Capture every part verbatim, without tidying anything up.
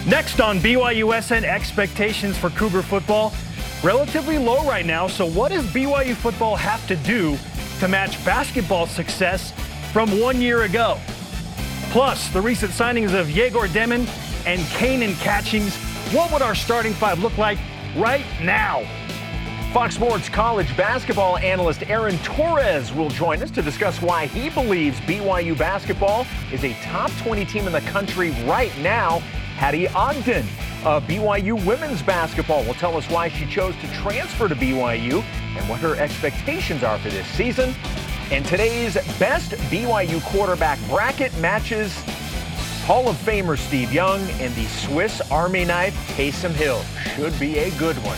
Next on B Y U S N, expectations for Cougar football relatively low right now. So what does B Y U football have to do to match basketball success from one year ago? Plus, the recent signings of Yegor Demin and Kanan Catchings. What would our starting five look like right now? Fox Sports college basketball analyst Aaron Torres will join us to discuss why he believes B Y U basketball is a top twenty team in the country right now. Hattie Ogden of B Y U women's basketball will tell us why she chose to transfer to B Y U and what her expectations are for this season. And today's best B Y U quarterback bracket matches Hall of Famer Steve Young and the Swiss Army knife Taysom Hill. Should be a good one.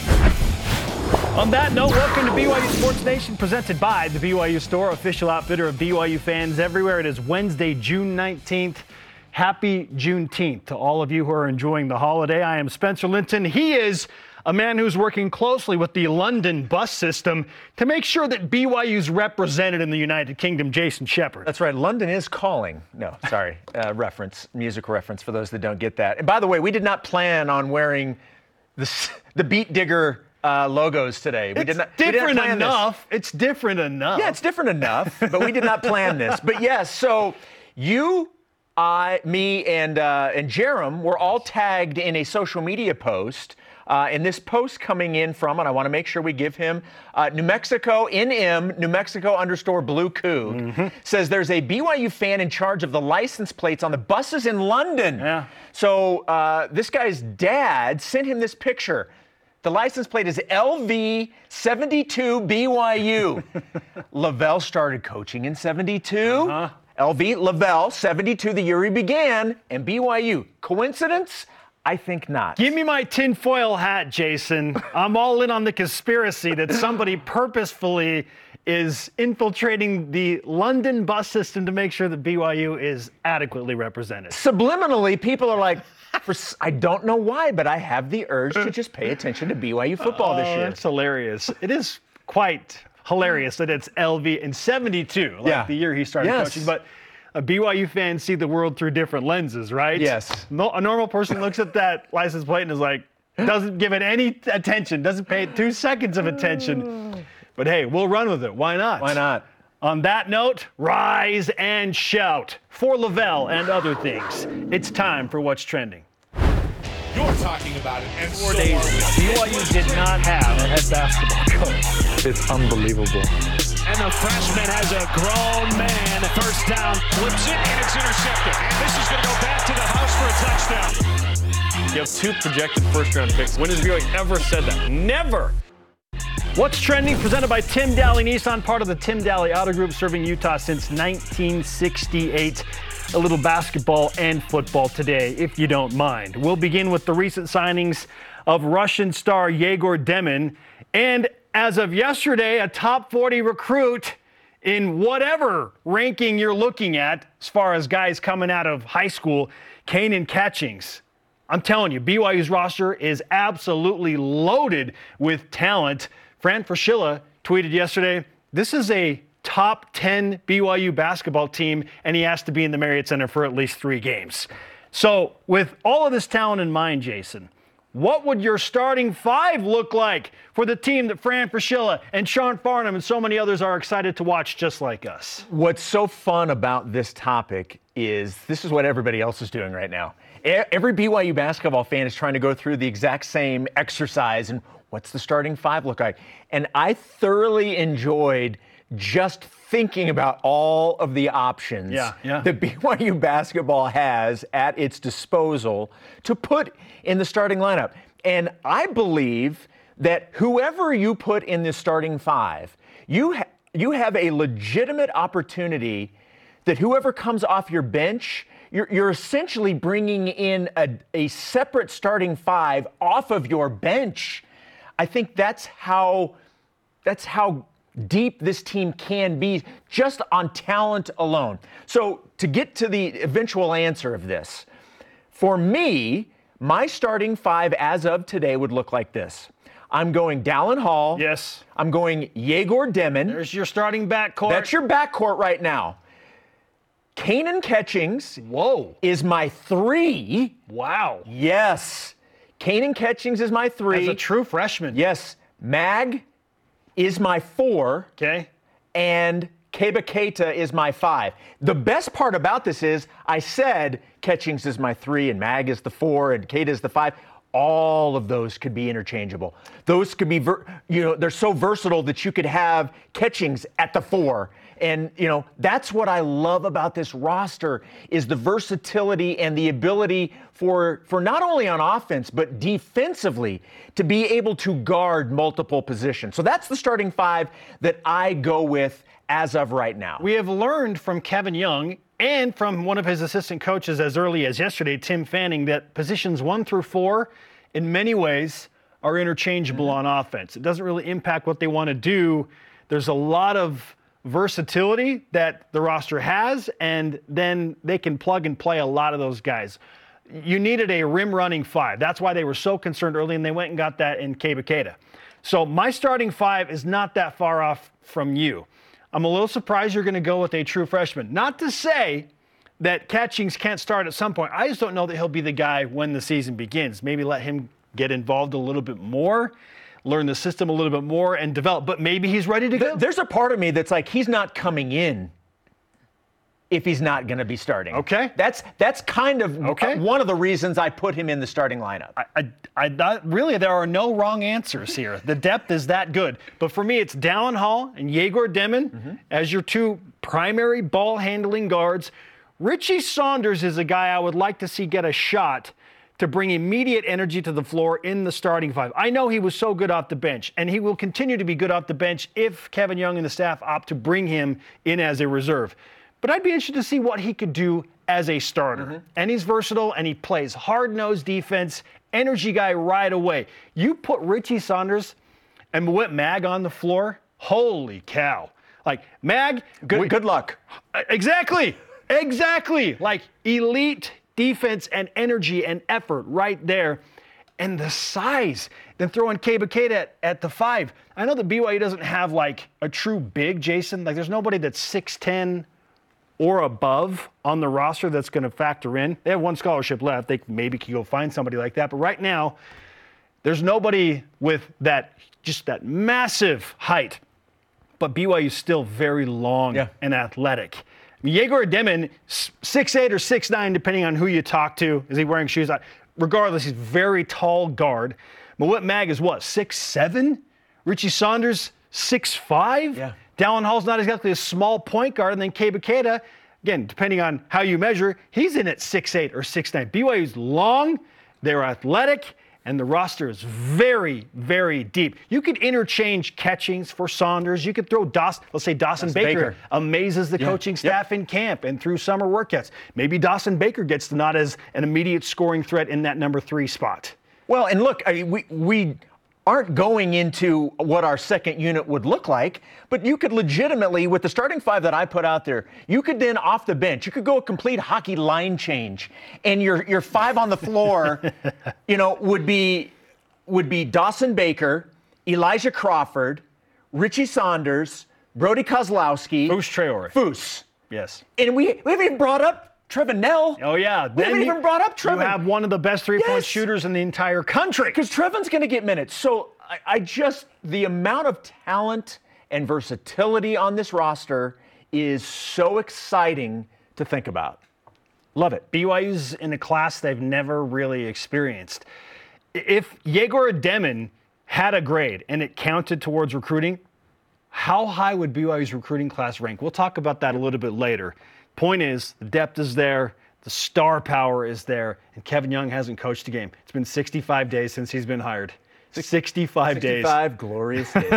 On that note, welcome to B Y U Sports Nation, presented by the B Y U Store, official outfitter of B Y U fans everywhere. It is Wednesday, June nineteenth. Happy Juneteenth to all of you who are enjoying the holiday. I am Spencer Linton. He is a man who's working closely with the London bus system to make sure that B Y U's represented in the United Kingdom. Jason Shepard. That's right. London is calling. No, sorry. Uh, reference, music reference for those that don't get that. And by the way, we did not plan on wearing the, the Beat Digger uh, logos today. We it's did not. different we did not plan enough. This. It's different enough. Yeah, it's different enough, but we did not plan this. But yes, so you, I, me, and uh, and Jerem were all tagged in a social media post. Uh, and this post coming in from, and I want to make sure we give him, uh, New Mexico N M, New Mexico underscore Blue Coug, mm-hmm. says there's a B Y U fan in charge of the license plates on the buses in London. Yeah. So uh, this guy's dad sent him this picture. The license plate is L V seventy-two B Y U. Lavelle started coaching in seventy-two. Uh-huh. L V, Lavelle, seventy-two, the year he began, and B Y U. Coincidence? I think not. Give me my tinfoil hat, Jason. I'm all in on the conspiracy that somebody purposefully is infiltrating the London bus system to make sure that B Y U is adequately represented. Subliminally, people are like, for, I don't know why, but I have the urge to just pay attention to B Y U football oh, this year. That's hilarious. It is quite hilarious that it's L V in seventy-two, like yeah. the year he started yes. coaching. But a B Y U fan see the world through different lenses, right? Yes. No, a normal person looks at that license plate and is like, doesn't give it any attention, doesn't pay it two seconds of attention. But hey, we'll run with it. Why not? Why not? On that note, rise and shout for Lavelle and other things. It's time for What's Trending. You're talking about it, and Four so days are we. B Y U did not have a head basketball coach. It's unbelievable. And the freshman has a grown man. First down, flips it, and it's intercepted. And this is going to go back to the house for a touchdown. You have two projected first-round picks. When has B Y U ever said that? Never. What's Trending, presented by Tim Daly Nissan, part of the Tim Daly Auto Group, serving Utah since nineteen sixty-eight. A little basketball and football today, if you don't mind. We'll begin with the recent signings of Russian star Yegor Demin, and as of yesterday, a top forty recruit in whatever ranking you're looking at, as far as guys coming out of high school, Kanan Catchings. I'm telling you, B Y U's roster is absolutely loaded with talent. Fran Fraschilla tweeted yesterday, this is a top ten B Y U basketball team, and he has to be in the Marriott Center for at least three games. So with all of this talent in mind, Jason, what would your starting five look like for the team that Fran Fraschilla and Sean Farnham and so many others are excited to watch just like us? What's so fun about this topic is this is what everybody else is doing right now. Every B Y U basketball fan is trying to go through the exact same exercise and what's the starting five look like? And I thoroughly enjoyed just thinking about all of the options yeah, yeah. that B Y U basketball has at its disposal to put in the starting lineup. And I believe that whoever you put in the starting five, you ha- you have a legitimate opportunity that whoever comes off your bench, you're, you're essentially bringing in a, a separate starting five off of your bench. I think that's how that's how deep this team can be just on talent alone. So to get to the eventual answer of this, for me, my starting five as of today would look like this. I'm going Dallin Hall. Yes. I'm going Yegor Demin. There's your starting backcourt. That's your backcourt right now. Kanan Catchings Whoa. is my three. Wow. Yes. Kanan Catchings is my three. As a true freshman. Yes. Mag is my four. Okay. And Keba Keita is my five. The best part about this is I said Catchings is my three and Mag is the four and Keita is the five. All of those could be interchangeable. Those could be, ver- you know, they're so versatile that you could have Catchings at the four. And, you know, that's what I love about this roster is the versatility and the ability for, for not only on offense, but defensively to be able to guard multiple positions. So that's the starting five that I go with as of right now. We have learned from Kevin Young and from one of his assistant coaches as early as yesterday, Tim Fanning, that positions one through four in many ways are interchangeable mm-hmm. on offense. It doesn't really impact what they want to do. There's a lot of versatility that the roster has, and then they can plug and play a lot of those guys. You needed a rim running five. That's why they were so concerned early, and they went and got that in Keba Keita. So my starting five is not that far off from you. I'm a little surprised you're going to go with a true freshman. Not to say that Catchings can't start at some point. I just don't know that he'll be the guy when the season begins. Maybe let him get involved a little bit more, learn the system a little bit more, and develop. But maybe he's ready to go. There's a part of me that's like, he's not coming in if he's not going to be starting. Okay. That's that's kind of okay. one of the reasons I put him in the starting lineup. I, I, I not, really, there are no wrong answers here. The depth is that good. But for me, it's Dallin Hall and Yegor Demmin mm-hmm. as your two primary ball-handling guards. Richie Saunders is a guy I would like to see get a shot to bring immediate energy to the floor in the starting five. I know he was so good off the bench, and he will continue to be good off the bench if Kevin Young and the staff opt to bring him in as a reserve. But I'd be interested to see what he could do as a starter. Mm-hmm. And he's versatile, and he plays hard-nosed defense, energy guy right away. You put Richie Saunders and Mawet Mag on the floor, holy cow. Like, Mag... Good, we, good luck. Exactly. Exactly. Like, elite defense and energy and effort right there. And the size. Then throw in Keba Keita at, at the five. I know that B Y U doesn't have, like, a true big, Jason. Like, there's nobody that's six ten or above on the roster that's going to factor in. They have one scholarship left. They maybe could go find somebody like that. But right now, there's nobody with that, just that massive height. But B Y U's still very long yeah. and athletic. Yegor Demmin, six eight or six nine, depending on who you talk to. Is he wearing shoes? Regardless, he's a very tall guard. Mawet Mag is what, six seven? Richie Saunders, six five? Yeah. Dallin Hall's not exactly a small point guard. And then Keba Keita, again, depending on how you measure, he's in at six eight or six nine. B Y U's long, they're athletic, and the roster is very, very deep. You could interchange Catchings for Saunders. You could throw Dawson, let's say Dawson, Dawson Baker, Baker amazes the yeah. coaching staff yep. in camp and through summer workouts. Maybe Dawson Baker gets the nod as an immediate scoring threat in that number three spot. Well, and look, I mean, we we aren't going into what our second unit would look like, but you could legitimately, with the starting five that I put out there, you could then off the bench, you could go a complete hockey line change, and your your five on the floor, you know, would be would be Dawson Baker, Elijah Crawford, Richie Saunders, Brody Kozlowski, Foose Traore. Foose. Yes. And we we haven't even brought up Trevin Nell. Oh, yeah. We haven't even brought up Trevin. You have one of the best three-point yes. shooters in the entire country. Because Trevin's going to get minutes. So I, I just, the amount of talent and versatility on this roster is so exciting to think about. Love it. B Y U's in a class they've never really experienced. If Yegor Demmin had a grade and it counted towards recruiting, how high would B Y U's recruiting class rank? We'll talk about that a little bit later. Point is, the depth is there, the star power is there, and Kevin Young hasn't coached a game. It's been sixty-five days since he's been hired. sixty-five days. sixty-five glorious days.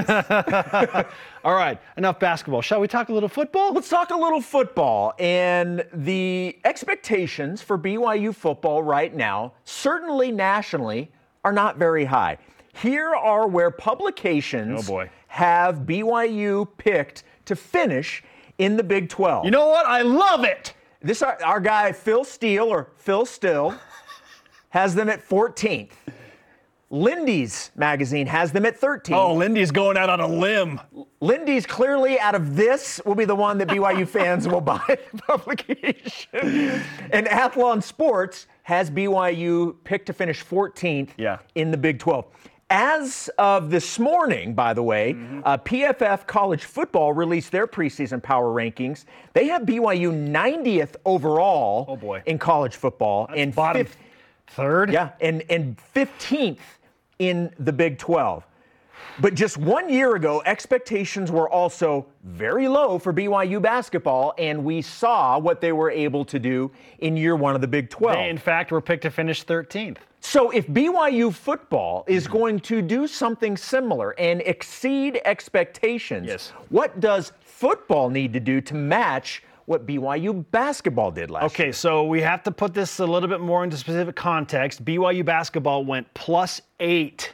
All right, enough basketball. Shall we talk a little football? Let's talk a little football. And the expectations for B Y U football right now, certainly nationally, are not very high. Here are where publications oh boy. have B Y U picked to finish in the Big twelve. You know what? I love it. This our, our guy Phil Steele, or Phil Still, has them at fourteenth. Lindy's magazine has them at thirteen. Oh, Lindy's going out on a limb. Lindy's clearly out of this will be the one that B Y U fans will buy the publication. And Athlon Sports has B Y U picked to finish fourteenth yeah. in the Big twelve. As of this morning, by the way, mm-hmm. uh, P F F College Football released their preseason power rankings. They have B Y U ninetieth overall oh boy. in college football. That's and bottom fifth, third? Yeah, and, and fifteenth in the Big twelve. But just one year ago, expectations were also very low for B Y U basketball, and we saw what they were able to do in year one of the Big twelve. They, in fact, were picked to finish thirteenth. So if B Y U football is going to do something similar and exceed expectations, yes. what does football need to do to match what B Y U basketball did last okay, year? Okay, so we have to put this a little bit more into specific context. B Y U basketball went plus eight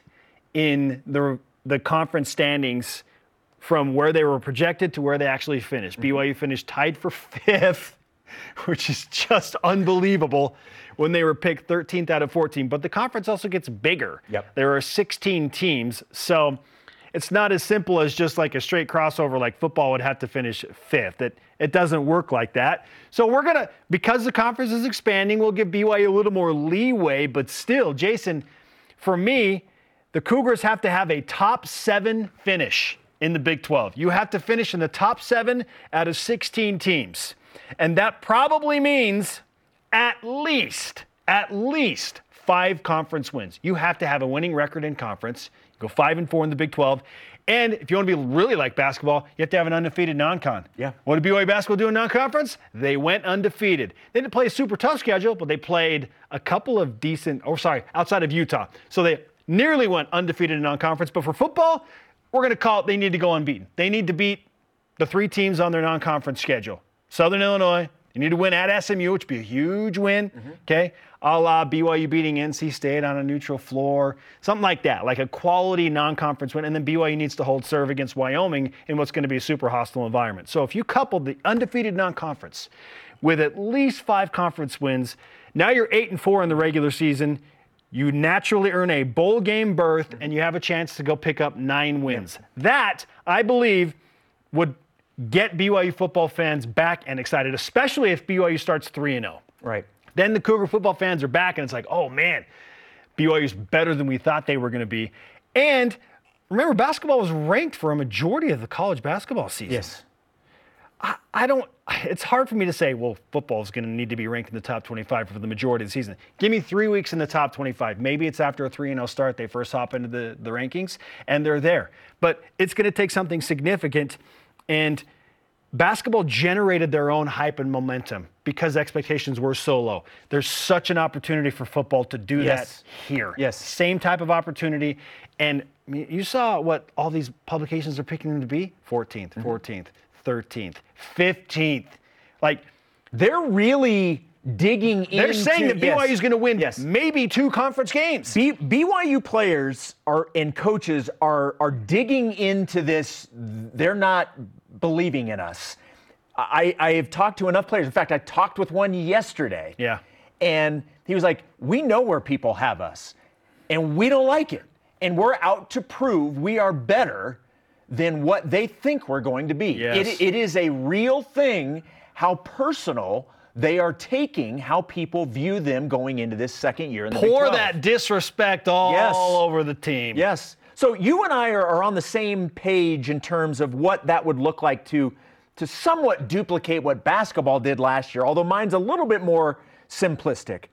in the the conference standings from where they were projected to where they actually finished. Mm-hmm. B Y U finished tied for fifth, which is just unbelievable when they were picked thirteenth out of fourteen. But the conference also gets bigger. Yep. There are sixteen teams, so it's not as simple as just like a straight crossover like football would have to finish fifth. It, it doesn't work like that. So we're going to, because the conference is expanding, we'll give B Y U a little more leeway. But still, Jason, for me, the Cougars have to have a top seven finish in the Big twelve. You have to finish in the top seven out of sixteen teams. And that probably means at least, at least five conference wins. You have to have a winning record in conference. Go five and four in the Big twelve. And if you want to be really like basketball, you have to have an undefeated non-con. Yeah. What did B Y U basketball do in non-conference? They went undefeated. They didn't play a super tough schedule, but they played a couple of decent, or sorry, outside of Utah. So they nearly went undefeated in non-conference. But for football, we're going to call it they need to go unbeaten. They need to beat the three teams on their non-conference schedule. Southern Illinois, you need to win at S M U, which would be a huge win, mm-hmm. okay? A la B Y U beating N C State on a neutral floor, something like that, like a quality non-conference win. And then B Y U needs to hold serve against Wyoming in what's going to be a super hostile environment. So if you couple the undefeated non-conference with at least five conference wins, now you're eight and four in the regular season. You naturally earn a bowl game berth, mm-hmm. and you have a chance to go pick up nine wins. Yeah. That, I believe, would get B Y U football fans back and excited, especially if B Y U starts three and oh. Right. Then the Cougar football fans are back, and it's like, oh, man, B Y U's better than we thought they were going to be. And remember, basketball was ranked for a majority of the college basketball season. Yes. I, I don't – it's hard for me to say, well, football is going to need to be ranked in the top twenty-five for the majority of the season. Give me three weeks in the top twenty-five. Maybe it's after a three and oh start they first hop into the, the rankings, and they're there. But it's going to take something significant, and basketball generated their own hype and momentum because expectations were so low. There's such an opportunity for football to do yes. that here. Yes. Same type of opportunity. And I mean, you saw what all these publications are picking them to be? fourteenth, mm-hmm. fourteenth, thirteenth, fifteenth. Like, they're really digging in. They're saying that B Y U is yes. going to win yes. maybe two conference games. B, BYU players are and coaches are are digging into this. They're not believing in us. I, I have talked to enough players. In fact, I talked with one yesterday. Yeah. And he was like, we know where people have us, and we don't like it. And we're out to prove we are better than what they think we're going to be. Yes. It, it is a real thing how personal they are taking how people view them going into this second year in the Big Pour twelve. that disrespect all yes. over the team. Yes. So you and I are, are on the same page in terms of what that would look like to, to somewhat duplicate what basketball did last year, although mine's a little bit more simplistic.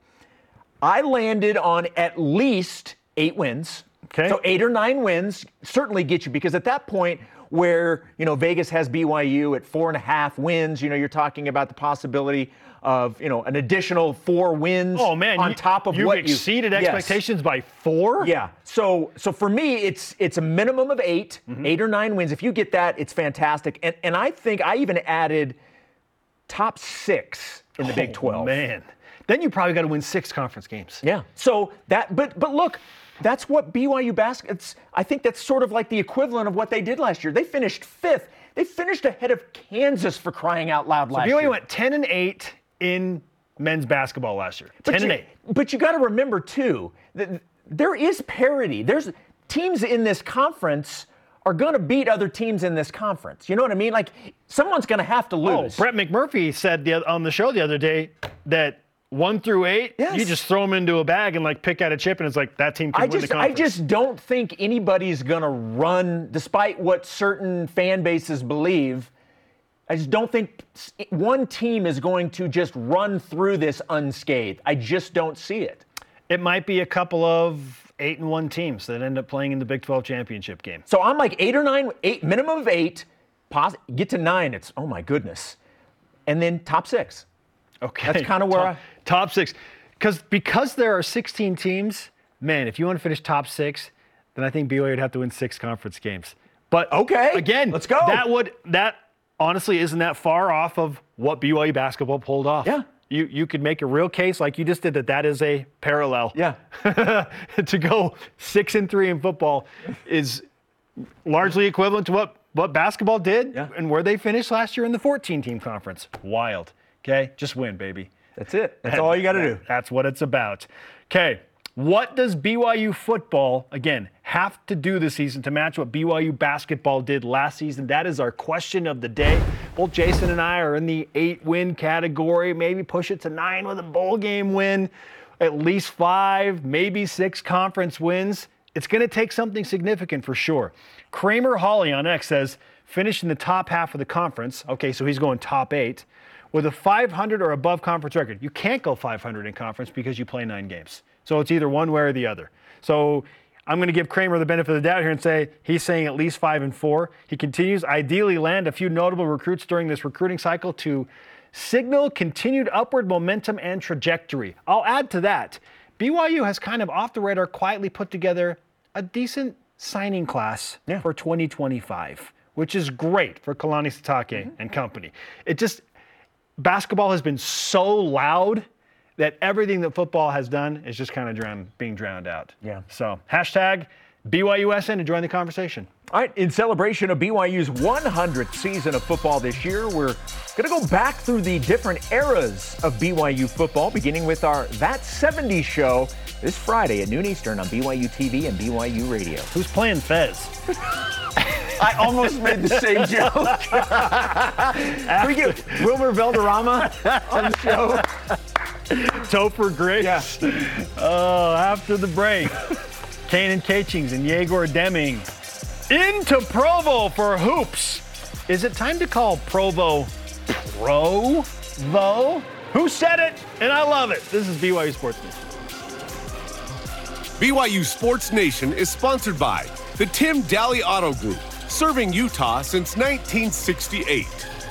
I landed on at least eight wins. Okay. So eight or nine wins certainly get you, because at that point where, you know, Vegas has B Y U at four and a half wins, you know, you're talking about the possibility of, you know, an additional four wins oh, man, on you, top of you've what exceeded you exceeded expectations yes. by four? Yeah. So so for me, it's it's a minimum of eight, mm-hmm. eight or nine wins. If you get that, it's fantastic. And and I think I even added top six in the oh, Big twelve. Man. Then you probably got to win six conference games. Yeah. So that, but but look, that's what B Y U basketball. It's I think that's sort of like the equivalent of what they did last year. They finished fifth. They finished ahead of Kansas, for crying out loud, last so B Y U year. went ten and eight in men's basketball last year. ten but and you, eight. But you got to remember too that there is parity. There's teams in this conference are going to beat other teams in this conference. You know what I mean? Like, someone's going to have to lose. Oh, Brett McMurphy said the, on the show the other day that one through eight, yes. you just throw them into a bag and like pick out a chip, and it's like that team can I win just, the conference. I just don't think anybody's going to run, despite what certain fan bases believe. I just don't think one team is going to just run through this unscathed. I just don't see it. It might be a couple of eight and one teams that end up playing in the Big twelve championship game. So I'm like eight or nine, eight minimum of eight, pos- get to nine. It's oh my goodness, and then top six. Okay, that's kind of where top, I top six, because because there are sixteen teams. Man, if you want to finish top six, then I think B Y U would have to win six conference games. But okay, again, let's go. That would that honestly isn't that far off of what B Y U basketball pulled off. Yeah. You you could make a real case, like you just did, that that is a parallel. Yeah. To go six and three in football is largely equivalent to what, what basketball did yeah. and where they finished last year in the fourteen-team conference. Wild. Okay? Just win, baby. That's it. That's all you got to do. That's what it's about. Okay. What does B Y U football, again, have to do this season to match what B Y U basketball did last season? That is our question of the day. Both Jason and I are in the eight-win category. Maybe push it to nine with a bowl game win, at least five, maybe six conference wins. It's going to take something significant for sure. Kramer Hawley on X says, finish in the top half of the conference. Okay, so he's going top eight. With a five hundred or above conference record. You can't go five hundred in conference because you play nine games. So it's either one way or the other. So I'm going to give Kramer the benefit of the doubt here and say he's saying at least five and four. He continues, ideally land a few notable recruits during this recruiting cycle to signal continued upward momentum and trajectory. I'll add to that. B Y U has kind of off the radar quietly put together a decent signing class yeah. for twenty twenty-five, which is great for Kalani Sitake mm-hmm. and company. It just, basketball has been so loud that everything that football has done is just kind of drowned, being drowned out. Yeah. So hashtag B Y U S N to join the conversation. All right, in celebration of B Y U's one hundredth season of football this year, we're going to go back through the different eras of B Y U football, beginning with our That seventies show this Friday at noon Eastern on B Y U T V and B Y U Radio. Who's playing Fez? I almost made the same joke. Can we get Wilmer Valderrama on the show? Topher Grace. Yeah. Oh, after the break, Kanan Catchings and Yegor Deming into Provo for hoops. Is it time to call Provo Pro-vo? Who said it? And I love it. This is B Y U Sports Nation. B Y U Sports Nation is sponsored by the Tim Daly Auto Group, serving Utah since nineteen sixty-eight.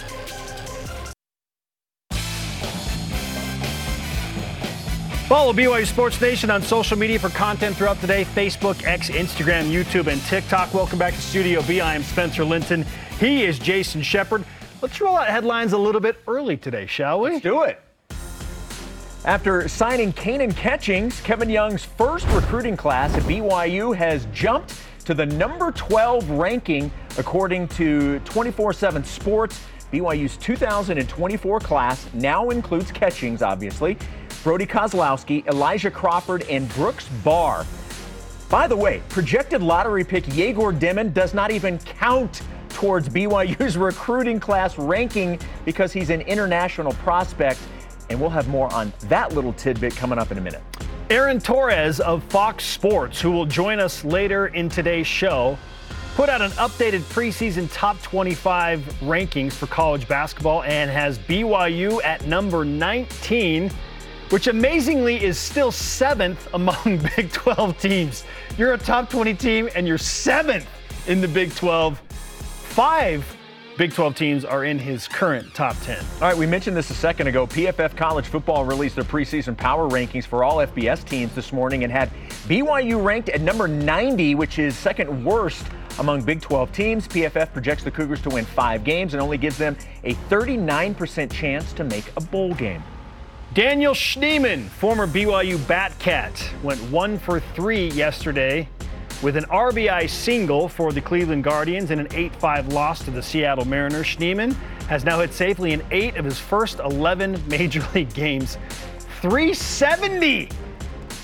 Follow B Y U Sports Nation on social media for content throughout the day. Facebook, X, Instagram, YouTube, and TikTok. Welcome back to Studio B. I am Spencer Linton. He is Jason Shepard. Let's roll out headlines a little bit early today, shall we? Let's do it. After signing Kanan Catchings, Kevin Young's first recruiting class at B Y U has jumped to the number twelve ranking according to twenty-four seven Sports. B Y U's two thousand twenty-four class now includes Catchings, obviously, Brody Kozlowski, Elijah Crawford, and Brooks Barr. By the way, projected lottery pick Yegor Deming does not even count towards B Y U's recruiting class ranking because he's an international prospect, and we'll have more on that little tidbit coming up in a minute. Aaron Torres of Fox Sports, who will join us later in today's show, put out an updated preseason top twenty-five rankings for college basketball and has B Y U at number nineteen, which amazingly is still seventh among Big twelve teams. You're a top twenty team and you're seventh in the Big twelve. Five Big twelve teams are in his current top ten. All right, we mentioned this a second ago. P F F College Football released their preseason power rankings for all F B S teams this morning and had B Y U ranked at number ninety, which is second worst among Big twelve teams. P F F projects the Cougars to win five games and only gives them a thirty-nine percent chance to make a bowl game. Daniel Schneemann, former B Y U Batcat, went one for three yesterday with an R B I single for the Cleveland Guardians and an eight five loss to the Seattle Mariners. Schneemann has now hit safely in eight of his first eleven Major League games. three seventy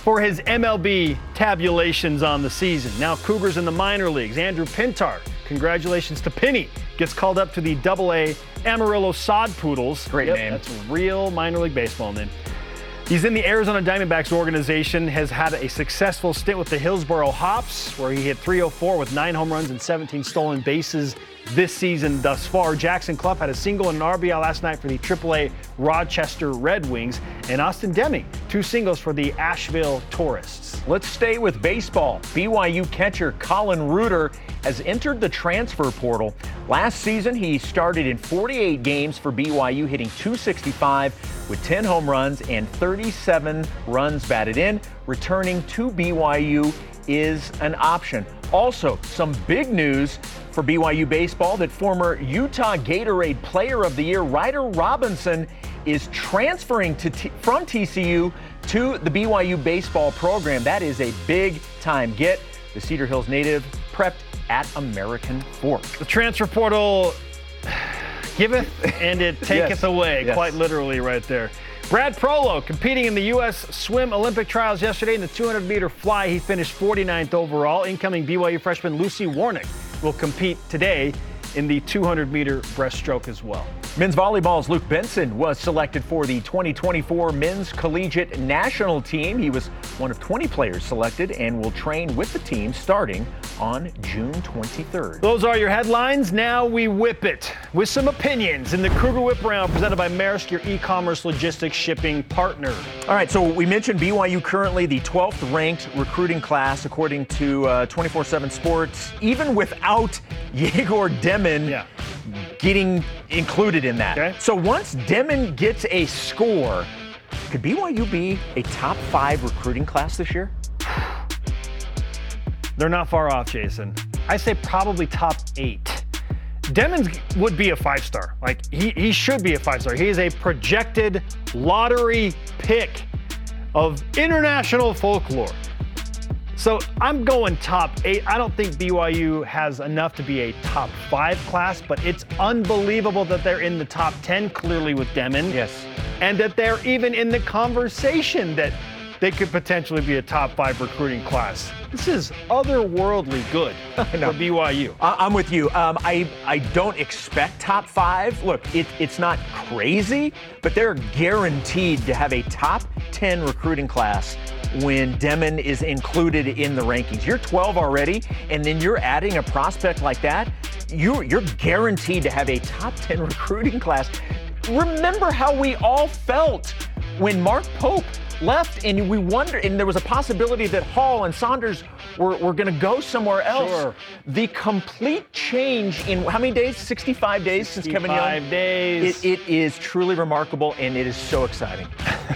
for his M L B tabulations on the season. Now Cougars in the minor leagues. Andrew Pintar, congratulations to Pinny, gets called up to the double A Amarillo Sod Poodles. Great yep, name. That's a real minor league baseball name. He's in the Arizona Diamondbacks organization, has had a successful stint with the Hillsboro Hops, where he hit three oh four with nine home runs and seventeen stolen bases this season thus far. Jackson Clough had a single and an R B I last night for the triple A Rochester Red Wings. And Austin Deming, two singles for the Asheville Tourists. Let's stay with baseball. B Y U catcher Colin Reuter has entered the transfer portal. Last season, he started in forty-eight games for B Y U, hitting two sixty-five with ten home runs and thirty-seven runs batted in. Returning to B Y U is an option. Also, some big news for B Y U baseball that former Utah Gatorade Player of the Year Ryder Robinson is transferring to T- from T C U to the B Y U baseball program. That is a big-time get. The Cedar Hills native prepped at American Fork. The transfer portal giveth and it taketh Yes. away, Yes. quite literally right there. Brad Prolo competing in the U S Swim Olympic trials yesterday in the two hundred meter fly. He finished forty-ninth overall. Incoming B Y U freshman Lucy Warnick will compete today in the two hundred meter breaststroke as well. Men's volleyball's Luke Benson was selected for the twenty twenty-four Men's Collegiate National Team. He was one of twenty players selected and will train with the team starting on June twenty-third. Those are your headlines. Now we whip it with some opinions in the Kruger Whip Round presented by Maersk, your e-commerce logistics shipping partner. All right, so we mentioned B Y U currently the twelfth ranked recruiting class according to uh, twenty-four seven Sports, even without Yegor Demon Yeah. getting included in that. Okay. So once Demon gets a score, could B Y U be a top five recruiting class this year? They're not far off, Jason. I say probably top eight. Demons would be a five-star. Like, he, he should be a five-star. He is a projected lottery pick of international folklore. So I'm going top eight. I don't think B Y U has enough to be a top five class, but it's unbelievable that they're in the top ten, clearly with Demon. Yes. And that they're even in the conversation that they could potentially be a top five recruiting class. This is otherworldly good for B Y U. I- I'm with you. Um, I I don't expect top five. Look, it, it's not crazy, but they're guaranteed to have a top ten recruiting class when Demon is included in the rankings. You're twelve already, and then you're adding a prospect like that. You're, you're guaranteed to have a top ten recruiting class. Remember how we all felt when Mark Pope left, and we wondered, and there was a possibility that Hall and Saunders were, were going to go somewhere else. Sure. The complete change in how many days? sixty-five days since Kevin Young? Five days. It, it is truly remarkable, and it is so exciting.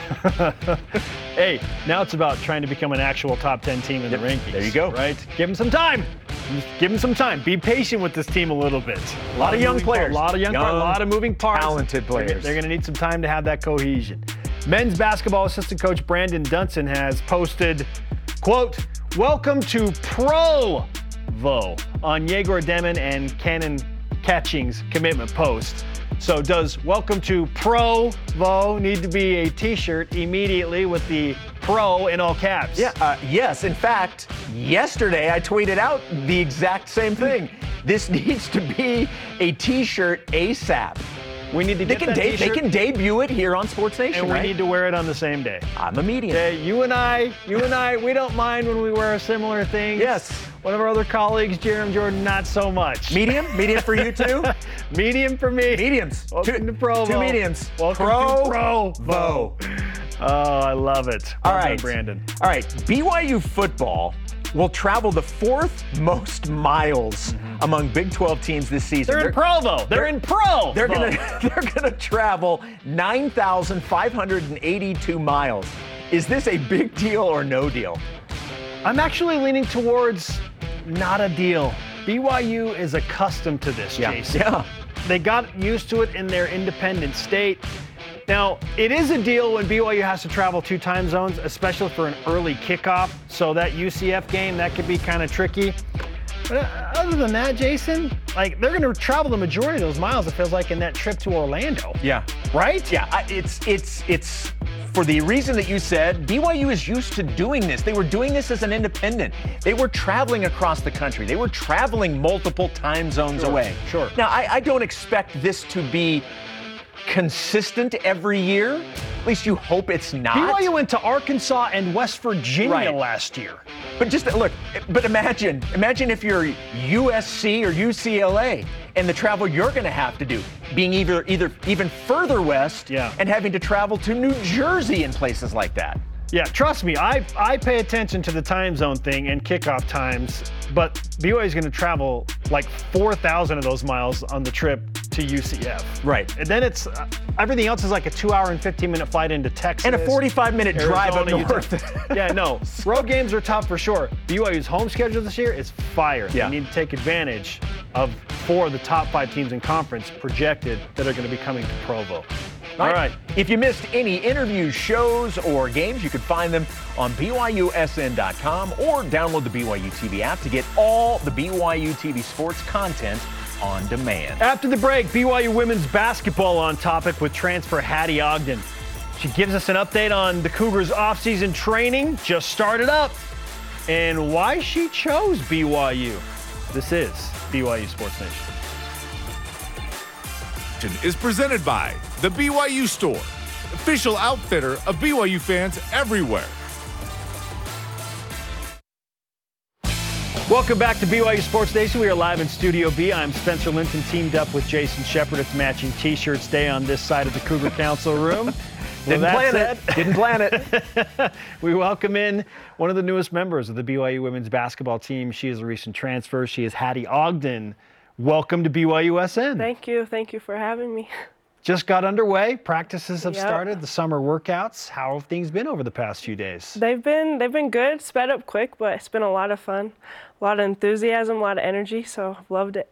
Hey, now it's about trying to become an actual top ten team in the rankings. there you go. Right? Give them some time. Just give them some time. Be patient with this team a little bit. A lot of young moving players. A lot of young, Young, players. A lot of moving parts. talented They're- players. They're going to need some time to have that cohesion. Men's basketball assistant coach Brandon Dunson has posted, quote, "Welcome to Provo" on Yegor Demon and Cannon Catching's commitment post. So does "Welcome to Provo" need to be a t-shirt immediately with the pro in all caps? Yeah, uh, yes. In fact, yesterday I tweeted out the exact same thing. This needs to be a t-shirt ASAP. We need to They get can, that de- they t-shirt, can debut it here on Sports Nation, and we right? need to wear it on the same day. I'm a medium. Okay, you and I, you and I, we don't mind when we wear similar things. Yes. One of our other colleagues, Jeremy Jordan, not so much. Medium? Medium for you too? Medium for me. Mediums. Welcome two, to Provo. Two mediums. Welcome Pro- to Provo. Oh, I love it. All Well done, right, Brandon. All right, B Y U football will travel the fourth most miles among Big twelve teams this season. They're in Provo. They're, in Pro. They're gonna they're gonna travel nine thousand five hundred eighty-two miles. Is this a big deal or no deal? I'm actually leaning towards not a deal. B Y U is accustomed to this, Jason. Yeah. They got used to it in their independent state. Now, it is a deal when B Y U has to travel two time zones, especially for an early kickoff. So that U C F game, that could be kind of tricky. But uh, other than that, Jason, like they're going to travel the majority of those miles, it feels like, in that trip to Orlando. Yeah. Right? Yeah. I- It's it's it's for the reason that you said. B Y U is used to doing this. They were doing this as an independent. They were traveling across the country. They were traveling multiple time zones Sure, away. sure. Now, I, I don't expect this to be consistent every year. At least you hope it's not. B Y U went to Arkansas and West Virginia Right. last year. But just look, but imagine, imagine if you're U S C or U C L A and the travel you're going to have to do, being either either even further west Yeah. and having to travel to New Jersey and places like that. Yeah, trust me, I, I pay attention to the time zone thing and kickoff times, but B Y U is going to travel like four thousand of those miles on the trip to U C F. Right. And then it's, uh, everything else is like a two hour and fifteen minute flight into Texas. And a forty-five minute drive up Arizona, north. Utah. Yeah, no, road games are tough for sure. B Y U's home schedule this year is fire. Yeah. They need to take advantage of four of the top five teams in conference projected that are going to be coming to Provo. All right. If you missed any interviews, shows, or games, you can find them on B Y U S N dot com or download the B Y U T V app to get all the B Y U T V sports content on demand. After the break, B Y U women's basketball on topic with transfer Hattie Ogden. She gives us an update on the Cougars' offseason training, just started up, and why she chose B Y U. This is B Y U Sports Nation. Is presented by the B Y U Store, official outfitter of B Y U fans everywhere. Welcome back to B Y U Sports Nation. We are live in Studio B. I'm Spencer Linton, teamed up with Jason Shepard. It's matching T-shirts day on this side of the Cougar Council room. Didn't Well, plan that it. said, Didn't plan it. we welcome in one of the newest members of the B Y U women's basketball team. She is a recent transfer. She is Hattie Ogden. Welcome to B Y U S N. Thank you. Thank you for having me. Just got underway. Practices have Yep. started. The summer workouts. How have things been over the past few days? They've been they've been good, sped up quick, but it's been a lot of fun, a lot of enthusiasm, a lot of energy. So I've loved it.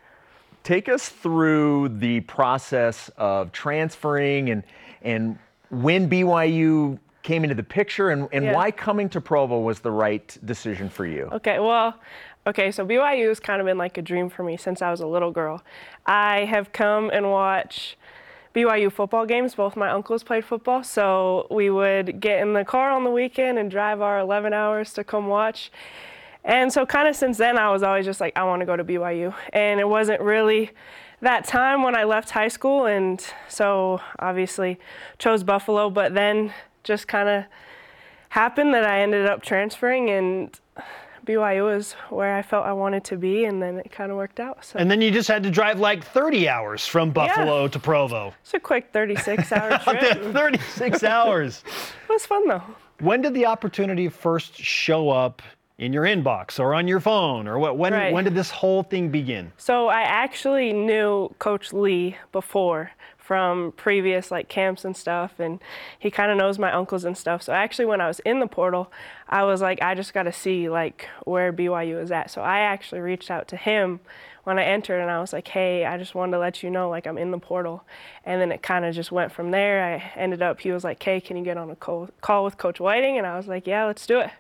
Take us through the process of transferring and and when B Y U came into the picture and, and Yeah. why coming to Provo was the right decision for you. Okay, well, okay, so B Y U has kind of been like a dream for me since I was a little girl. I have come and watched B Y U football games. Both my uncles played football, so we would get in the car on the weekend and drive our eleven hours to come watch. And so kind of since then, I was always just like, I want to go to B Y U. And it wasn't really that time when I left high school, and so obviously chose Buffalo, but then just kind of happened that I ended up transferring, and B Y U is where I felt I wanted to be, and then it kind of worked out. So And then you just had to drive like thirty hours from Buffalo to Provo. it's a quick thirty-six hour trip. thirty-six hours. It was fun though. When did the opportunity first show up in your inbox or on your phone, or what? When Right. when did this whole thing begin? So I actually knew Coach Lee before from previous like camps and stuff, and he kind of knows my uncles and stuff. So actually when I was in the portal, I was like, I just got to see like where B Y U is at. So I actually reached out to him when I entered, and I was like, hey, I just wanted to let you know like I'm in the portal. And then it kind of just went from there. I ended up, he was like, hey, can you get on a call, call with Coach Whiting? And I was like, yeah, let's do it.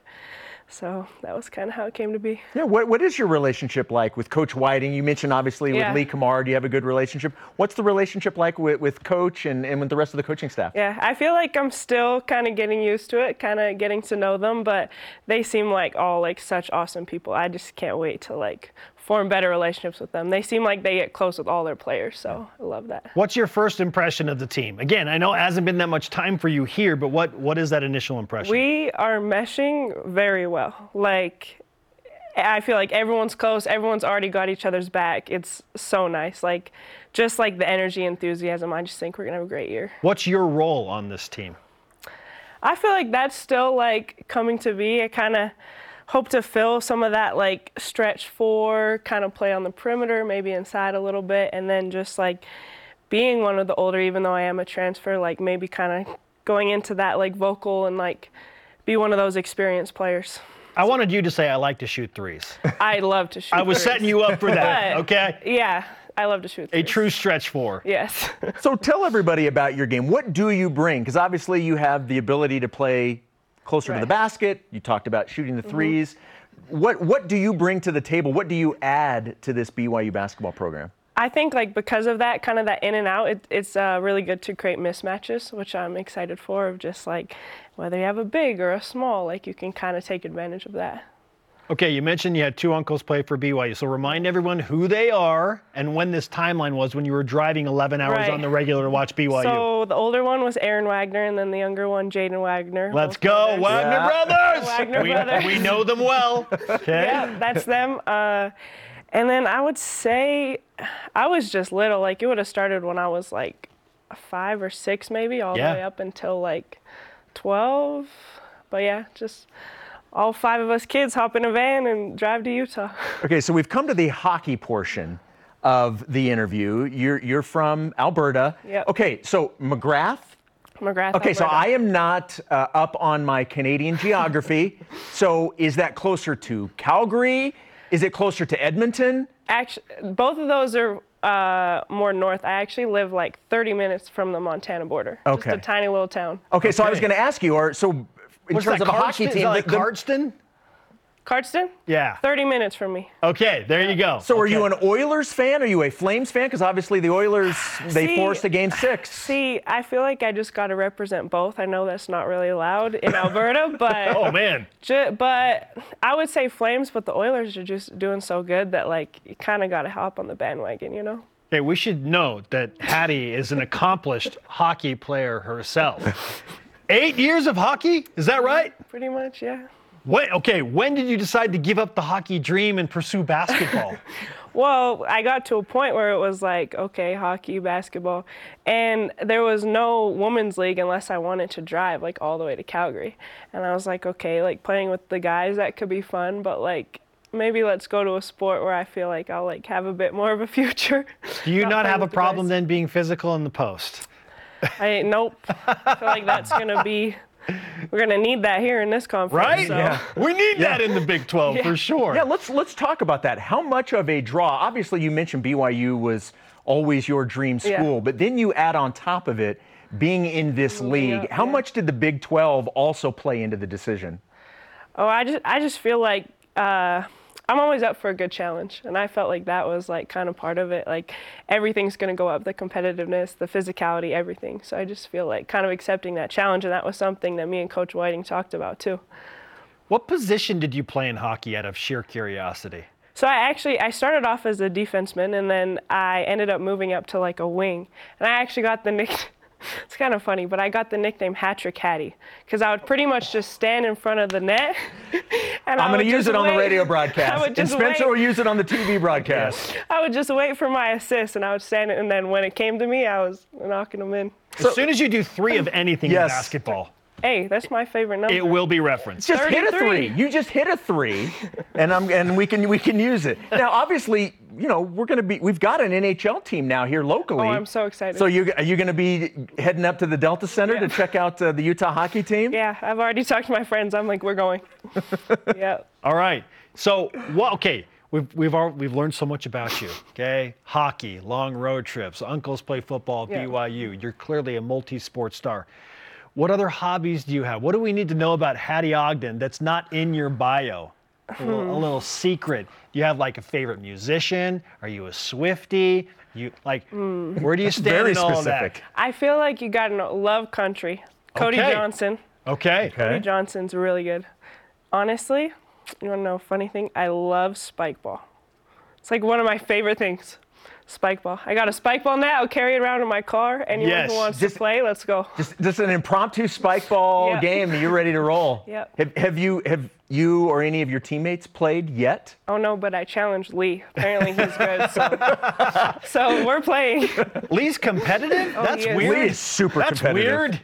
So that was kind of how it came to be. Yeah, what, what is your relationship like with Coach Whiting? You mentioned obviously with Yeah. Lee Kamar, do you have a good relationship? What's the relationship like with, with Coach and, and with the rest of the coaching staff? Yeah, I feel like I'm still kind of getting used to it, kind of getting to know them, but they seem like all like such awesome people. I just can't wait to like form better relationships with them. They seem like they get close with all their players, so I love that. What's your first impression of the team? Again, I know it hasn't been that much time for you here, but what what is that initial impression? We are meshing very well. Like, I feel like everyone's close. Everyone's already got each other's back. It's so nice. Like, just like the energy, enthusiasm, I just think we're going to have a great year. What's your role on this team? I feel like that's still like coming to be. I kind of hope to fill some of that like stretch four, kind of play on the perimeter, maybe inside a little bit, and then just like being one of the older, even though I am a transfer, like maybe kind of going into that like vocal and like be one of those experienced players. I wanted you to say I like to shoot threes. I love to shoot. I was threes. setting you up for that, But, okay? Yeah, I love to shoot A threes. true stretch four. Yes. So tell everybody about your game. What do you bring? Because obviously you have the ability to play closer to the Right. basket. You talked about shooting the threes. What what do you bring to the table? What do you add to this B Y U basketball program? I think like because of that, kind of that in and out, it, it's uh, really good to create mismatches, which I'm excited for. Of just like whether you have a big or a small, like you can kind of take advantage of that. Okay, you mentioned you had two uncles play for B Y U, so remind everyone who they are and when this timeline was when you were driving eleven hours Right. on the regular to watch B Y U. So the older one was Aaron Wagner, and then the younger one, Jaden Wagner. Let's both go, brothers. Wagner Yeah. brothers! Wagner we, brothers. we know them well. Okay. Yeah, that's them. Uh, and then I would say I was just little. Like it would have started when I was like five or six, maybe, all Yeah. the way up until like twelve. But yeah, just all five of us kids hop in a van and drive to Utah. Okay, so we've come to the hockey portion of the interview. You're you're from Alberta. Yep. Okay, so McGrath. McGrath. Okay, so Alberta. I am not uh, up on my Canadian geography. So is that closer to Calgary? Is it closer to Edmonton? Actually, both of those are uh, more north. I actually live like thirty minutes from the Montana border. Okay. Just a tiny little town. Okay, so I Okay. was going to ask you, or so in What's terms that, of a hockey Cardston? team, Is that like the- the- Cardston? Cardston? Yeah. thirty minutes from me. Okay, there you go. so are you Okay. an Oilers fan? Are you a Flames fan? Because obviously the Oilers, they See- forced a game six. See, I feel like I just got to represent both. I know that's not really allowed in Alberta, but Oh, man. ju- but I would say Flames, but the Oilers are just doing so good that like you kind of got to hop on the bandwagon, you know? Okay, we should note that Hattie is an accomplished hockey player herself. Eight years of hockey? Is that right? Pretty much, yeah. Wait, okay, when did you decide to give up the hockey dream and pursue basketball? Well, I got to a point where it was like, okay, hockey, basketball, and there was no women's league unless I wanted to drive like all the way to Calgary. And I was like, okay, like playing with the guys, that could be fun, but like maybe let's go to a sport where I feel like I'll like have a bit more of a future. Do you not playing have a with the problem guys. then being physical in the post? I nope. I feel like that's gonna be. We're gonna need that here in this conference. Right? So. Yeah. We need that in the Big twelve for sure. Yeah, let's let's talk about that. How much of a draw? Obviously, you mentioned B Y U was always your dream Yeah. school, but then you add on top of it being in this league. up, How yeah. much did the Big twelve also play into the decision? Oh, I just I just feel like uh, I'm always up for a good challenge, and I felt like that was like kind of part of it. Like everything's gonna go up, the competitiveness, the physicality, everything. So I just feel like kind of accepting that challenge, and that was something that me and Coach Whiting talked about too. What position did you play in hockey out of sheer curiosity? So I actually I started off as a defenseman, and then I ended up moving up to like a wing, and I actually got the nick. It's kind of funny, but I got the nickname Hat-Trick Hattie because I would pretty much just stand in front of the net. and I'm I going to would use just it on the wait. radio I broadcast, would and just Spencer wait. will use it on the T V broadcast. I would just wait for my assist, and I would stand, and then when it came to me, I was knocking them in. As soon as you do three of anything Yes. in basketball, Hey, that's my favorite number. it will be referenced. Just hit a three. thirty-three. You just hit a three, and I'm and we can we can use it. Now, obviously, you know we're going to be. We've got an N H L team now here locally. Oh, I'm so excited. So you are you going to be heading up to the Delta Center Yeah. to check out uh, the Utah hockey team? Yeah, I've already talked to my friends. I'm like, we're going. Yeah. All right. So, well, okay, we've we've all, we've learned so much about you. Okay, hockey, long road trips, uncles play football at Yeah. B Y U. You're clearly a multi-sport star. What other hobbies do you have? What do we need to know about Hattie Ogden that's not in your bio? A little, a little secret. Do you have like a favorite musician? Are you a Swiftie? You like where do you stand Very in all specific. I feel like you gotta know, love country. Cody Okay. Johnson. that? Okay. Cody Johnson's really good. Honestly, you wanna know a funny thing? I love spike ball. It's like one of my favorite things. Spike ball. I got a spike ball net. I'll carry it around in my car. Anyone Yes. who wants Just- to play, let's go. Just, just an impromptu spike ball Yeah. game, and you're ready to roll. Yep. Have, have you have you or any of your teammates played yet? Oh no, but I challenged Lee. Apparently he's good. So, so we're playing. Lee's competitive? That's he is. weird. Lee is super That's competitive.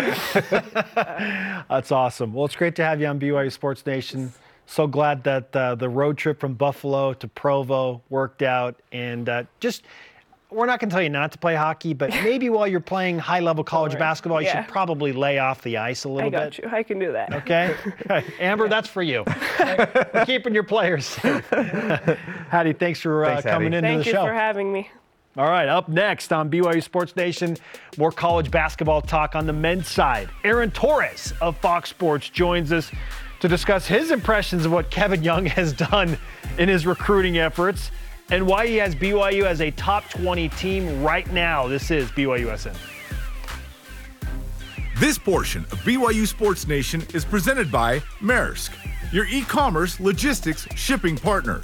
weird. That's awesome. Well, it's great to have you on B Y U Sports Nation. So glad that uh, the road trip from Buffalo to Provo worked out. And uh, just, we're not going to tell you not to play hockey, but maybe while you're playing high-level college right. basketball, you Yeah. should probably lay off the ice a little I got bit. you. I can do that. Okay? Amber, that's for you. We're keeping your players safe. Hattie, thanks for uh, Thanks, Hattie. coming into Thank the you show. for having me. All right, up next on B Y U Sports Nation, more college basketball talk on the men's side. Aaron Torres of Fox Sports joins us to discuss his impressions of what Kevin Young has done in his recruiting efforts. and why he has B Y U as a top twenty team right now. This is B Y U S N. This portion of B Y U Sports Nation is presented by Maersk, your e-commerce logistics shipping partner.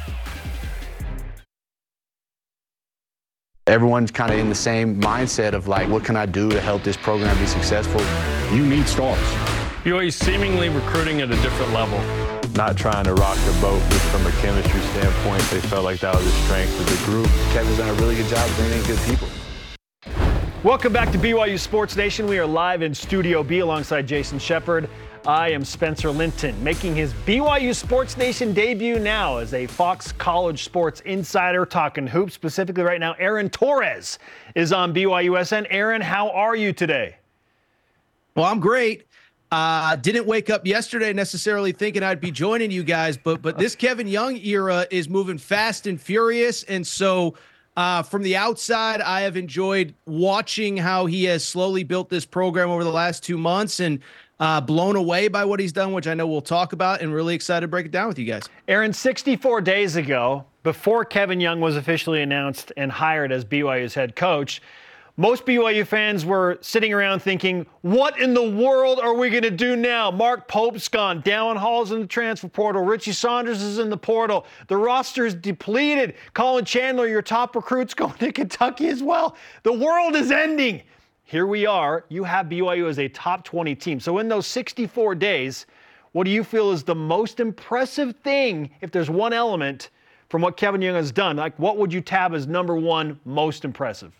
Everyone's kind of in the same mindset of like, what can I do to help this program be successful? You need stars. B Y U seemingly recruiting at a different level. Not trying to rock the boat just from a chemistry standpoint. They felt like that was the strength of the group. Kevin's done a really good job bringing in good people. Welcome back to B Y U Sports Nation. We are live in Studio B alongside Jason Shepard. I am Spencer Linton, making his B Y U Sports Nation debut now as a Fox College Sports insider, talking hoops. Specifically right now, Aaron Torres is on B Y U S N. Aaron, how are you today? Well, I'm great. Uh, didn't wake up yesterday necessarily thinking I'd be joining you guys, but but this Kevin Young era is moving fast and furious, and so uh, from the outside, I have enjoyed watching how he has slowly built this program over the last two months, and uh, blown away by what he's done, which I know we'll talk about, and really excited to break it down with you guys. Aaron, sixty-four days ago, before Kevin Young was officially announced and hired as B Y U's head coach, most B Y U fans were sitting around thinking, what in the world are we going to do now? Mark Pope's gone. Dallin Hall's in the transfer portal. Richie Saunders is in the portal. The roster is depleted. Colin Chandler, your top recruit's going to Kentucky as well. The world is ending. Here we are. You have B Y U as a top twenty team. So in those sixty-four days, what do you feel is the most impressive thing, if there's one element from what Kevin Young has done? Like, what would you tab as number one most impressive?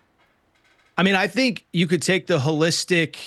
I mean, I think you could take the holistic,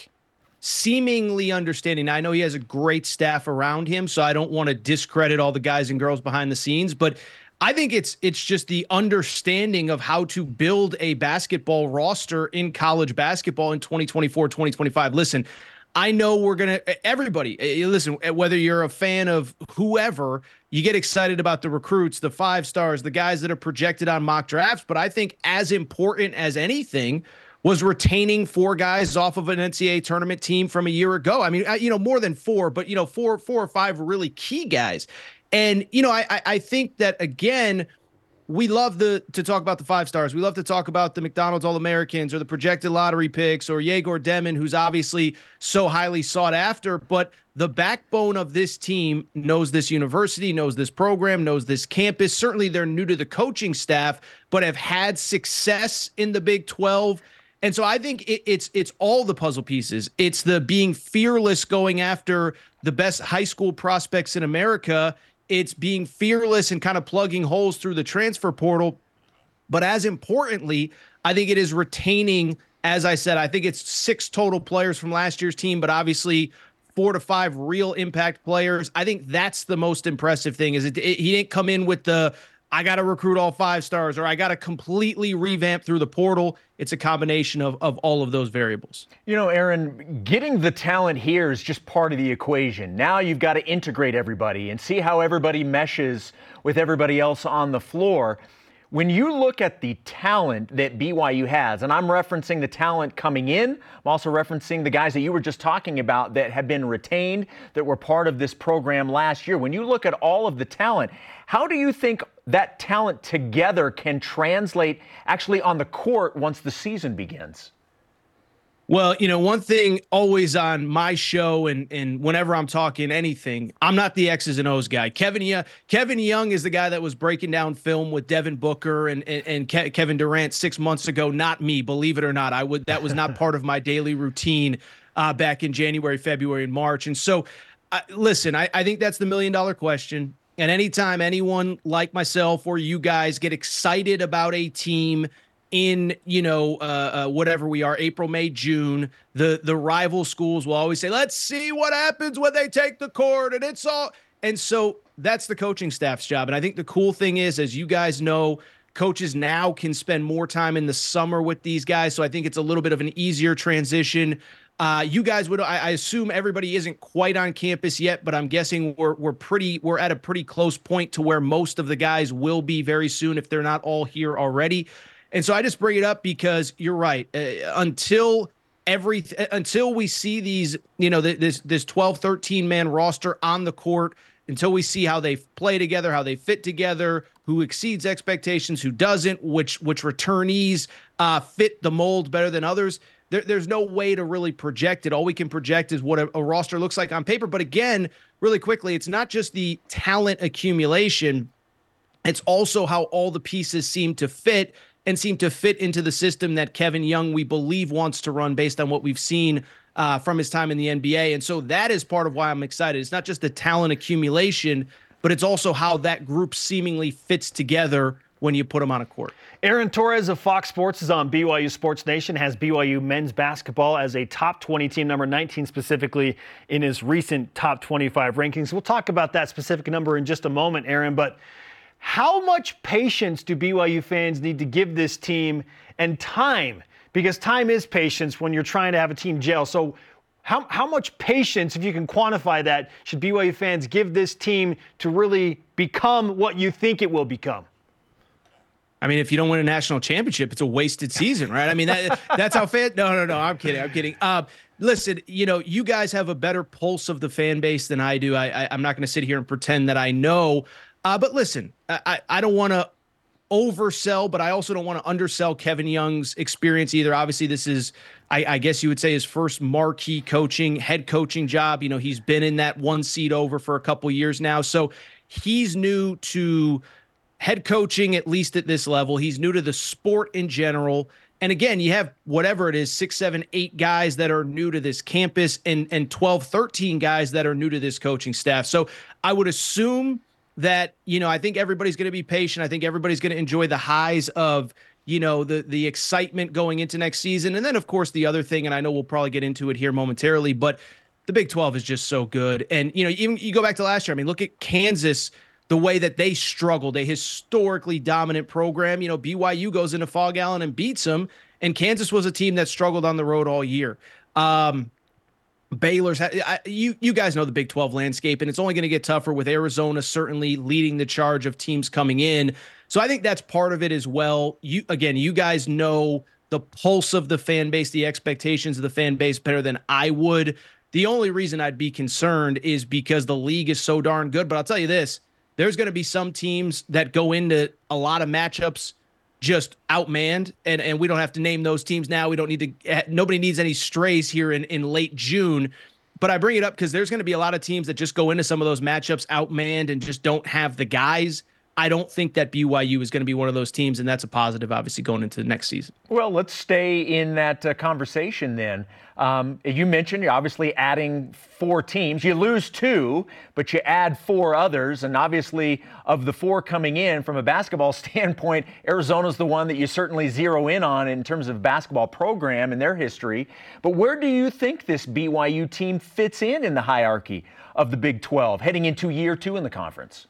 seemingly understanding. I know he has a great staff around him, so I don't want to discredit all the guys and girls behind the scenes, but I think it's it's just the understanding of how to build a basketball roster in college basketball in twenty twenty-four, twenty twenty-five. Listen, I know we're going to – everybody, listen, whether you're a fan of whoever, you get excited about the recruits, the five stars, the guys that are projected on mock drafts, but I think as important as anything – was retaining four guys off of an N C double A tournament team from a year ago. I mean, you know, more than four, but, you know, four, four or five really key guys. And, you know, I, I think that, again, we love the to talk about the five stars. We love to talk about the McDonald's All-Americans or the projected lottery picks or Yegor Demon, who's obviously so highly sought after. But the backbone of this team knows this university, knows this program, knows this campus. Certainly they're new to the coaching staff, but have had success in the Big twelve. And so I think it, it's it's all the puzzle pieces. It's the being fearless going after the best high school prospects in America. It's being fearless and kind of plugging holes through the transfer portal. But as importantly, I think it is retaining, as I said, I think it's six total players from last year's team, but obviously four to five real impact players. I think that's the most impressive thing is it, it, he didn't come in with the, I got to recruit all five stars or I got to completely revamp through the portal. It's a combination of, of all of those variables. You know, Aaron, getting the talent here is just part of the equation. Now you've got to integrate everybody and see how everybody meshes with everybody else on the floor. When you look at the talent that B Y U has, and I'm referencing the talent coming in, I'm also referencing the guys that you were just talking about that have been retained, that were part of this program last year. When you look at all of the talent, how do you think that talent together can translate actually on the court once the season begins? Well, you know, one thing always on my show and, and whenever I'm talking anything, I'm not the X's and O's guy. Kevin Young, Kevin Young is the guy that was breaking down film with Devin Booker and, and, and Ke- Kevin Durant six months ago. Not me, believe it or not. I would that was not part of my daily routine uh, back in January, February, and March. And so, uh, listen, I, I think that's the million dollar question. And anytime anyone like myself or you guys get excited about a team in, you know, uh, uh, whatever we are, April, May, June, the the rival schools will always say, let's see what happens when they take the court. And it's all. And so that's the coaching staff's job. And I think the cool thing is, as you guys know, coaches now can spend more time in the summer with these guys. So I think it's a little bit of an easier transition. Uh, you guys would, I, I assume everybody isn't quite on campus yet, but I'm guessing we're we're pretty, we're at a pretty close point to where most of the guys will be very soon if they're not all here already. And so I just bring it up because you're right. Uh, until every, until we see these, you know, th- this this twelve, thirteen man roster on the court until we see how they play together, how they fit together, who exceeds expectations, who doesn't, which which returnees uh, fit the mold better than others, there, there's no way to really project it. All we can project is what a, a roster looks like on paper. But again, really quickly, it's not just the talent accumulation. It's also how all the pieces seem to fit and seem to fit into the system that Kevin Young, we believe, wants to run based on what we've seen uh, from his time in the N B A. And so that is part of why I'm excited. It's not just the talent accumulation, but it's also how that group seemingly fits together when you put them on a court. Aaron Torres of Fox Sports is on B Y U Sports Nation, has B Y U men's basketball as a top twenty team, number nineteen specifically in his recent top twenty-five rankings. We'll talk about that specific number in just a moment, Aaron, but how much patience do B Y U fans need to give this team, and time? Because time is patience when you're trying to have a team gel. So how, how much patience, if you can quantify that, should B Y U fans give this team to really become what you think it will become? I mean, if you don't win a national championship, it's a wasted season, right? I mean, that, that's how fan. No, no, no. I'm kidding. I'm kidding. Uh, listen, you know, you guys have a better pulse of the fan base than I do. I, I, I'm not going to sit here and pretend that I know. Uh, but listen, I, I don't want to oversell, but I also don't want to undersell Kevin Young's experience either. Obviously, this is, I, I guess you would say, his first marquee coaching, head coaching job. You know, he's been in that one seat over for a couple years now. So he's new to head coaching, at least at this level. He's new to the sport in general. And again, you have whatever it is, six, seven, eight guys that are new to this campus and, and twelve, thirteen guys that are new to this coaching staff. So I would assume that, you know, I think everybody's going to be patient. I think everybody's going to enjoy the highs of, you know, the the excitement going into next season. And then, of course, the other thing, and I know we'll probably get into it here momentarily, but the Big twelve is just so good. And, you know, even you go back to last year, I mean, look at Kansas, the way that they struggled, a historically dominant program. You know, B Y U goes into Fog Allen and beats them, and Kansas was a team that struggled on the road all year. Um, Baylor's, I, you you guys know the Big twelve landscape, and it's only going to get tougher with Arizona certainly leading the charge of teams coming in. So I think that's part of it as well. You again, you guys know the pulse of the fan base, the expectations of the fan base better than I would. The only reason I'd be concerned is because the league is so darn good. But I'll tell you this, there's going to be some teams that go into a lot of matchups just outmanned, and, and we don't have to name those teams now. We don't need to, nobody needs any strays here in, in late June. But I bring it up because there's going to be a lot of teams that just go into some of those matchups outmanned and just don't have the guys. I don't think that B Y U is going to be one of those teams, and that's a positive, obviously, going into the next season. Well, let's stay in that uh, conversation then. Um, you mentioned you're obviously adding four teams. You lose two, but you add four others. And obviously, of the four coming in, from a basketball standpoint, Arizona's the one that you certainly zero in on in terms of basketball program and their history. But where do you think this B Y U team fits in in the hierarchy of the Big twelve heading into year two in the conference?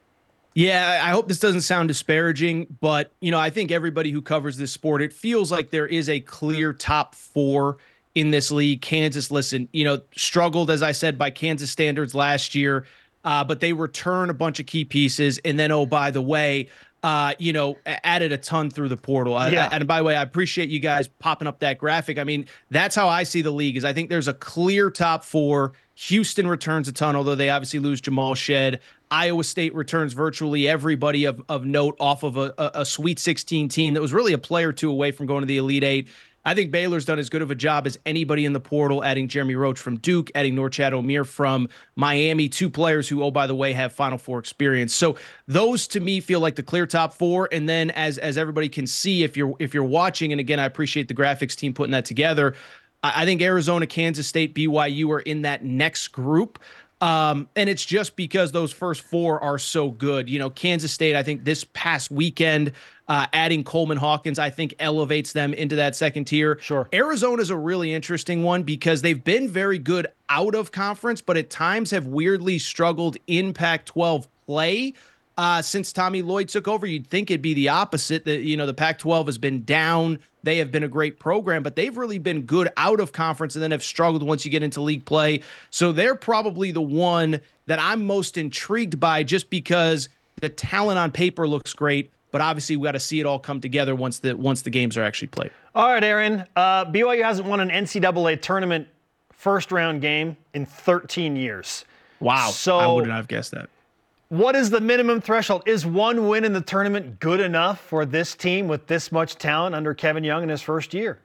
Yeah, I hope this doesn't sound disparaging, but, you know, I think everybody who covers this sport, it feels like there is a clear top four in this league. Kansas, listen, you know, struggled, as I said, by Kansas standards last year, uh, but they return a bunch of key pieces. And then, oh, by the way, uh, you know, added a ton through the portal. Yeah. I, and by the way, I appreciate you guys popping up that graphic. I mean, that's how I see the league, is I think there's a clear top four. Houston returns a ton, although they obviously lose Jamal Shed. Iowa State returns virtually everybody of, of note off of a, a, a Sweet sixteen team that was really a player or two away from going to the Elite Eight. I think Baylor's done as good of a job as anybody in the portal, adding Jeremy Roach from Duke, adding Norchad Omier from Miami, two players who, oh, by the way, have Final Four experience. So those, to me, feel like the clear top four. And then, as as everybody can see, if you're if you're watching, and again, I appreciate the graphics team putting that together, I, I think Arizona, Kansas State, B Y U are in that next group. Um, and it's just because those first four are so good. You know, Kansas State, I think this past weekend, uh, adding Coleman Hawkins, I think elevates them into that second tier. Sure. Arizona's a really interesting one because they've been very good out of conference, but at times have weirdly struggled in Pac twelve play. Uh, since Tommy Lloyd took over, you'd think it'd be the opposite. That, you know, the Pac twelve has been down. They have been a great program, but they've really been good out of conference and then have struggled once you get into league play. So they're probably the one that I'm most intrigued by, just because the talent on paper looks great, but obviously we got to see it all come together once the once the games are actually played. All right, Aaron. Uh, B Y U hasn't won an N C double A tournament first round game in thirteen years. Wow. So I would not have guessed that. What is the minimum threshold? Is one win in the tournament good enough for this team with this much talent under Kevin Young in his first year?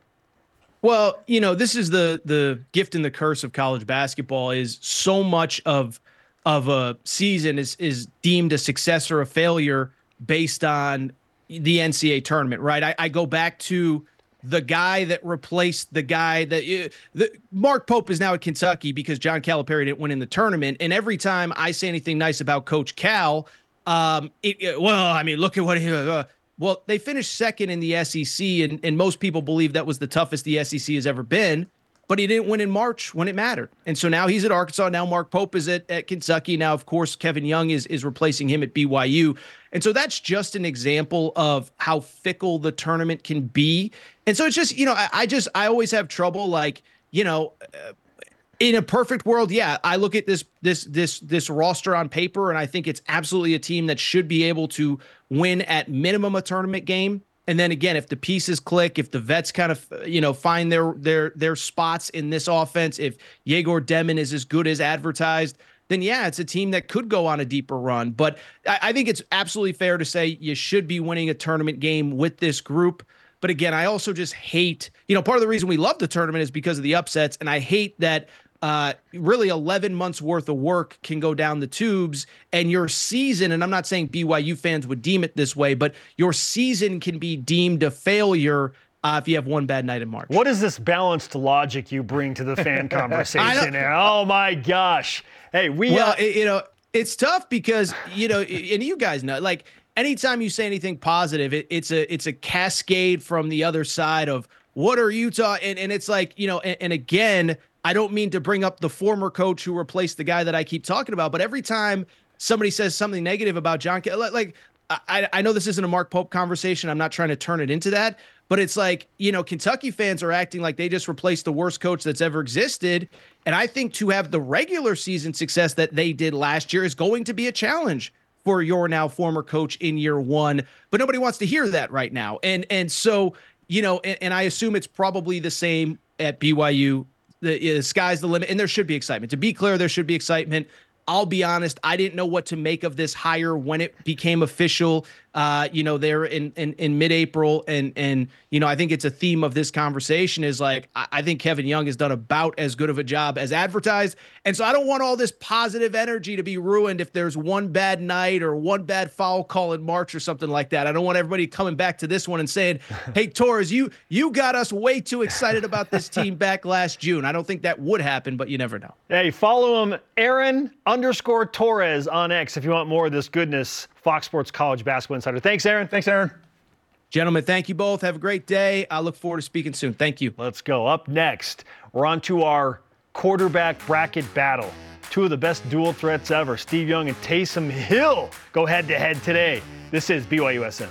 Well, you know, this is the the gift and the curse of college basketball is so much of of a season is is deemed a success or a failure based on the N C double A tournament, right? I, I go back to the guy that replaced the guy that uh, the, Mark Pope is now at Kentucky because John Calipari didn't win in the tournament. And every time I say anything nice about Coach Cal, um, it, it, well, I mean, look at what he, uh, well, they finished second in the S E C, and, and most people believe that was the toughest the S E C has ever been. But he didn't win in March when it mattered. And so now he's at Arkansas. Now Mark Pope is at, at Kentucky. Now, of course, Kevin Young is, is replacing him at B Y U. And so that's just an example of how fickle the tournament can be. And so it's just, you know, I, I just, I always have trouble, like, you know, uh, in a perfect world, yeah, I look at this, this, this, this roster on paper, and I think it's absolutely a team that should be able to win at minimum a tournament game. And then again, if the pieces click, if the vets kind of, you know, find their their their spots in this offense, if Yegor Demon is as good as advertised, then yeah, it's a team that could go on a deeper run. But I, I think it's absolutely fair to say you should be winning a tournament game with this group. But again, I also just hate, you know, part of the reason we love the tournament is because of the upsets. And I hate that uh, really eleven months worth of work can go down the tubes, and your season, and I'm not saying B Y U fans would deem it this way, but your season can be deemed a failure uh, if you have one bad night in March. What is this balanced logic you bring to the fan conversation here? Oh my gosh. Hey, we, well, uh, it, you know, it's tough because, you know, and you guys know, like, anytime you say anything positive, it, it's a it's a cascade from the other side of what are Utah, and and it's like, you know, and, and again, I don't mean to bring up the former coach who replaced the guy that I keep talking about, but every time somebody says something negative about John, like, I, I know this isn't a Mark Pope conversation. I'm not trying to turn it into that, but it's like, you know, Kentucky fans are acting like they just replaced the worst coach that's ever existed. And I think to have the regular season success that they did last year is going to be a challenge for your now former coach in year one, but nobody wants to hear that right now. And, and so, you know, and, and I assume it's probably the same at B Y U. The, the sky's the limit, and there should be excitement. To be clear, there should be excitement. I'll be honest, I didn't know what to make of this hire when it became official, uh, you know, there in, in, in mid-April. And, and, you know, I think it's a theme of this conversation is like, I, I think Kevin Young has done about as good of a job as advertised. And so I don't want all this positive energy to be ruined if there's one bad night or one bad foul call in March or something like that. I don't want everybody coming back to this one and saying, hey, Torres, you, you got us way too excited about this team back last June. I don't think that would happen, but you never know. Hey, follow him, Aaron underscore Torres on X if you want more of this goodness. Fox Sports College Basketball Insider. Thanks, Aaron. Thanks, Aaron. Gentlemen, thank you both. Have a great day. I look forward to speaking soon. Thank you. Let's go. Up next, we're on to our quarterback bracket battle. Two of the best dual threats ever. Steve Young and Taysom Hill go head-to-head today. This is B Y U S N.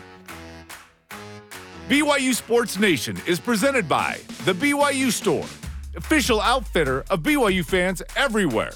B Y U Sports Nation is presented by The B Y U Store, official outfitter of B Y U fans everywhere.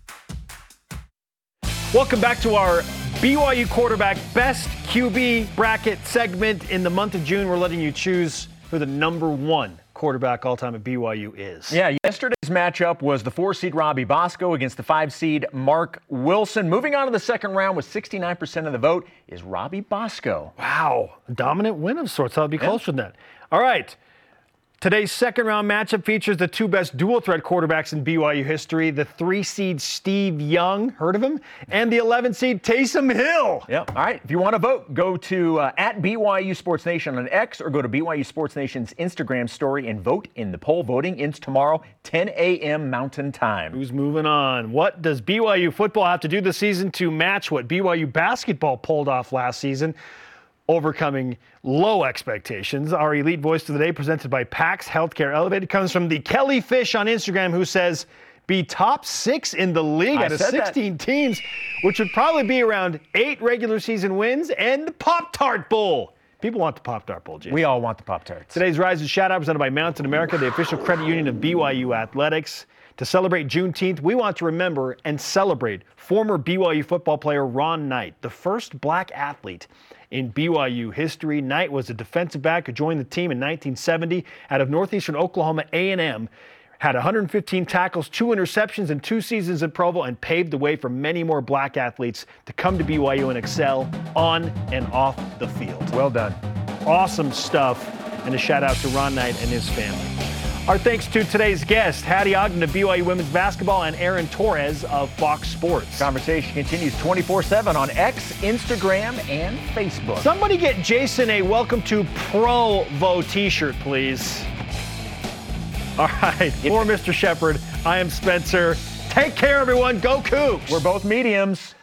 Welcome back to our B Y U quarterback best Q B bracket segment. In the month of June, we're letting you choose who the number one quarterback all-time at B Y U is. Yeah, yesterday's matchup was the four-seed Robbie Bosco against the five-seed Mark Wilson. Moving on to the second round with sixty-nine percent of the vote is Robbie Bosco. Wow, a dominant win of sorts. I'll be closer than that. All right. Today's second-round matchup features the two best dual-threat quarterbacks in B Y U history, the three-seed Steve Young, heard of him, and the eleven-seed Taysom Hill. Yep. All right. If you want to vote, go to uh, at B Y U Sports Nation on X or go to B Y U Sports Nation's Instagram story and vote in the poll. Voting ends tomorrow, ten a.m. Mountain Time. Who's moving on? What does B Y U football have to do this season to match what B Y U basketball pulled off last season? Overcoming low expectations. Our elite voice of the day, presented by PAX Healthcare Elevated, comes from the Kelly Fish on Instagram, who says, be top six in the league I out of said sixteen that. teams, which would probably be around eight regular season wins and the Pop-Tart Bowl. People want the Pop-Tart Bowl, Jason. We all want the Pop-Tarts. Today's Rise and Shout Out presented by Mountain America, the official credit union of B Y U Athletics. To celebrate Juneteenth, we want to remember and celebrate former B Y U football player Ron Knight, the first black athlete in B Y U history. Knight was a defensive back who joined the team in nineteen seventy out of northeastern Oklahoma A and M. had one hundred fifteen tackles, two interceptions, and two seasons in Provo, and paved the way for many more black athletes to come to B Y U and excel on and off the field. Well done. Awesome stuff, and a shout out to Ron Knight and his family. Our thanks to today's guests, Hattie Ogden of B Y U Women's Basketball and Aaron Torres of Fox Sports. Conversation continues twenty-four seven on X, Instagram, and Facebook. Somebody get Jason a Welcome to Provo t-shirt, please. All right, for Mister Shepard, I am Spencer. Take care, everyone. Go Cougs. We're both mediums.